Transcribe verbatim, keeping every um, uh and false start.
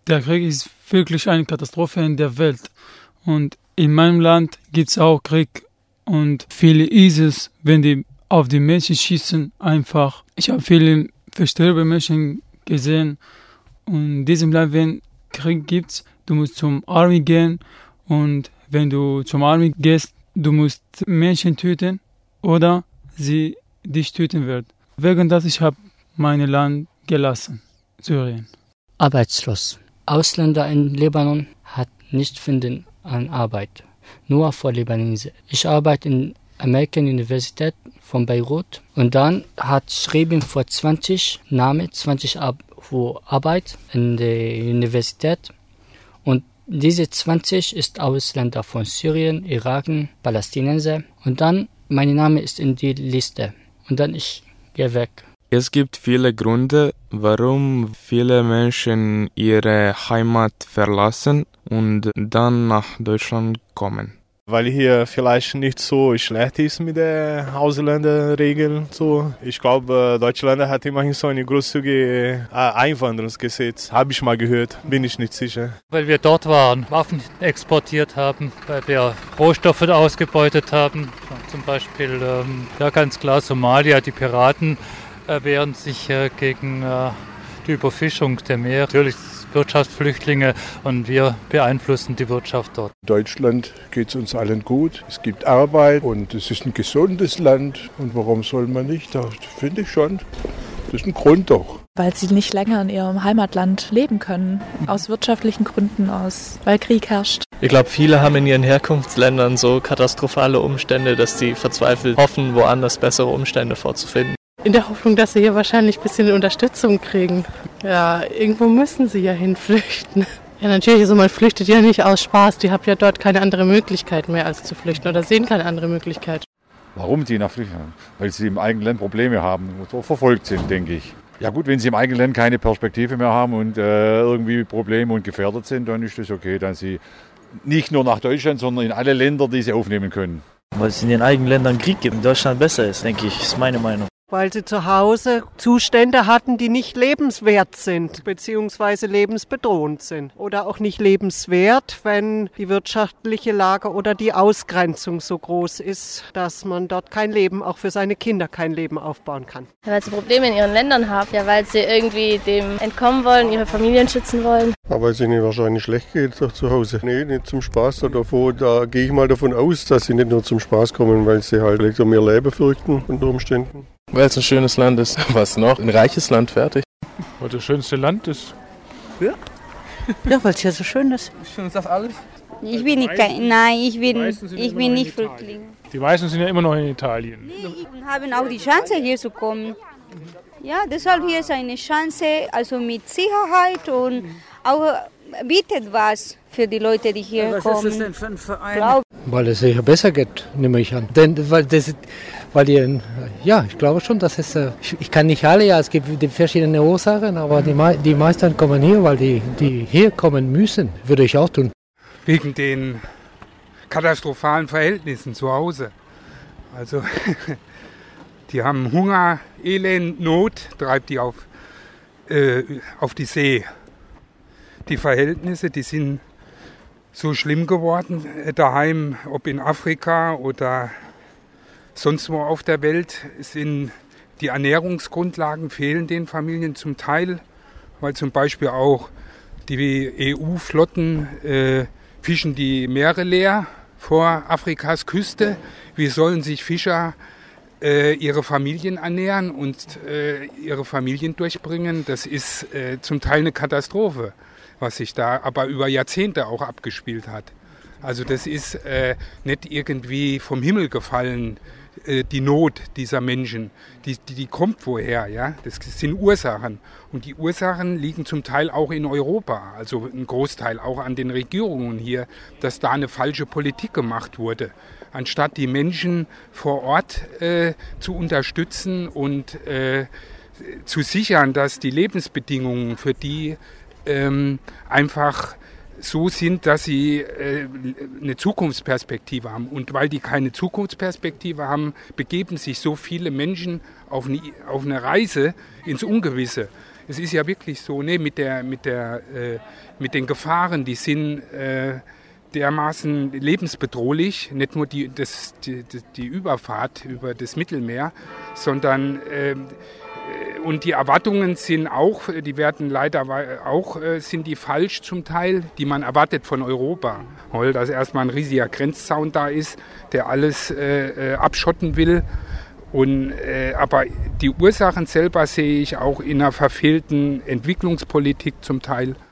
Der Krieg ist wirklich eine Katastrophe in der Welt. Und in meinem Land gibt es auch Krieg. Und viele ISIS, wenn die auf die Menschen schießen, einfach. Ich habe viele verstorbene Menschen gesehen. Und in diesem Land, wenn Krieg gibt, du musst zum Army gehen. Und wenn du zum Army gehst, du musst Menschen töten oder sie dich töten werden. Wegen das ich habe mein Land gelassen, Syrien. Arbeitslos. Ausländer in Libanon hat nicht finden an Arbeit. Nur für Libanese. Ich arbeite in American Universität von Beirut und dann hat geschrieben vor zwanzig Namen, zwanzig Ar- für Arbeit in der Universität und diese zwanzig ist Ausländer von Syrien, Irak, Palästinenser und dann mein Name ist in die Liste und dann ich gehe weg. Es gibt viele Gründe, warum viele Menschen ihre Heimat verlassen und dann nach Deutschland kommen. Weil hier vielleicht nicht so schlecht ist mit den Ausländerregeln. So. Ich glaube, Deutschland hat immerhin so ein großzügiges Einwanderungsgesetz. Habe ich mal gehört, bin ich nicht sicher. Weil wir dort waren, Waffen exportiert haben, weil wir Rohstoffe ausgebeutet haben. Zum Beispiel, ähm, ja ganz klar Somalia, die Piraten äh, wehren sich äh, gegen äh, die Überfischung der Meere. Natürlich Wirtschaftsflüchtlinge und wir beeinflussen die Wirtschaft dort. In Deutschland geht es uns allen gut, es gibt Arbeit und es ist ein gesundes Land. Und warum soll man nicht? Das finde ich schon. Das ist ein Grund doch. Weil sie nicht länger in ihrem Heimatland leben können. Aus wirtschaftlichen Gründen, aus, weil Krieg herrscht. Ich glaube, viele haben in ihren Herkunftsländern so katastrophale Umstände, dass sie verzweifelt hoffen, woanders bessere Umstände vorzufinden. In der Hoffnung, dass sie hier wahrscheinlich ein bisschen Unterstützung kriegen. Ja, irgendwo müssen sie ja hinflüchten. Ja, natürlich, also man flüchtet ja nicht aus Spaß. Die haben ja dort keine andere Möglichkeit mehr, als zu flüchten oder sehen keine andere Möglichkeit. Warum die nach Flüchten? Weil sie im eigenen Land Probleme haben und so verfolgt sind, denke ich. Ja gut, wenn sie im eigenen Land keine Perspektive mehr haben und äh, irgendwie Probleme und gefährdet sind, dann ist das okay, dass sie nicht nur nach Deutschland, sondern in alle Länder, die sie aufnehmen können. Weil es in den eigenen Ländern Krieg gibt, in Deutschland besser ist, denke ich, ist meine Meinung. Weil sie zu Hause Zustände hatten, die nicht lebenswert sind, beziehungsweise lebensbedrohend sind. Oder auch nicht lebenswert, wenn die wirtschaftliche Lage oder die Ausgrenzung so groß ist, dass man dort kein Leben, auch für seine Kinder kein Leben aufbauen kann. Ja, weil sie Probleme in ihren Ländern haben, ja, weil sie irgendwie dem entkommen wollen, ihre Familien schützen wollen. Aber weil es ihnen wahrscheinlich schlecht geht doch zu Hause. Nee, nicht zum Spaß. Davor, da gehe ich mal davon aus, dass sie nicht nur zum Spaß kommen, weil sie halt vielleicht um ihr Leben fürchten unter Umständen. Weil es ein schönes Land ist. Was noch? Ein reiches Land, fertig. Weil das schönste Land ist. Ja, ja, weil es hier so schön ist. Schön ist das alles? Ich bin nicht, nein, ich bin, ich bin nicht Flüchtling. Die meisten sind ja immer noch in Italien. Nee, und haben auch die Chance, hier zu kommen. Ja, deshalb hier ist eine Chance, also mit Sicherheit und auch bietet was für die Leute, die hier was kommen. Was ist das denn für ein Verein? Glaub, Weil es sicher besser geht, nehme ich an. Denn, weil das, weil die, ja, ich glaube schon, dass es, ich, ich kann nicht alle, ja, es gibt die verschiedene Ursachen, aber die, die meisten kommen hier, weil die, die hier kommen müssen, würde ich auch tun. Wegen den katastrophalen Verhältnissen zu Hause. Also, die haben Hunger, Elend, Not, treibt die auf, äh, auf die See. Die Verhältnisse, die sind so schlimm geworden daheim, ob in Afrika oder sonst wo auf der Welt, sind die Ernährungsgrundlagen fehlen den Familien zum Teil, weil zum Beispiel auch die E U-Flotten äh, fischen die Meere leer vor Afrikas Küste. Wie sollen sich Fischer äh, ihre Familien ernähren und äh, ihre Familien durchbringen? Das ist äh, zum Teil eine Katastrophe, was sich da aber über Jahrzehnte auch abgespielt hat. Also das ist äh, nicht irgendwie vom Himmel gefallen, äh, die Not dieser Menschen. Die, die, die kommt woher, ja? Das sind Ursachen. Und die Ursachen liegen zum Teil auch in Europa, also ein Großteil auch an den Regierungen hier, dass da eine falsche Politik gemacht wurde. Anstatt die Menschen vor Ort äh, zu unterstützen und äh, zu sichern, dass die Lebensbedingungen für die ähm, einfach so sind, dass sie äh, eine Zukunftsperspektive haben. Und weil die keine Zukunftsperspektive haben, begeben sich so viele Menschen auf eine, auf eine Reise ins Ungewisse. es ist ja wirklich so, ne, mit, der, mit, der, äh, mit den Gefahren, die sind äh, dermaßen lebensbedrohlich, nicht nur die, das, die, die Überfahrt über das Mittelmeer, sondern äh, und die Erwartungen sind auch, die werden leider auch, sind die falsch zum Teil, die man erwartet von Europa. Weil dass erstmal ein riesiger Grenzzaun da ist, der alles äh, abschotten will. Und, äh, aber die Ursachen selber sehe ich auch in einer verfehlten Entwicklungspolitik zum Teil.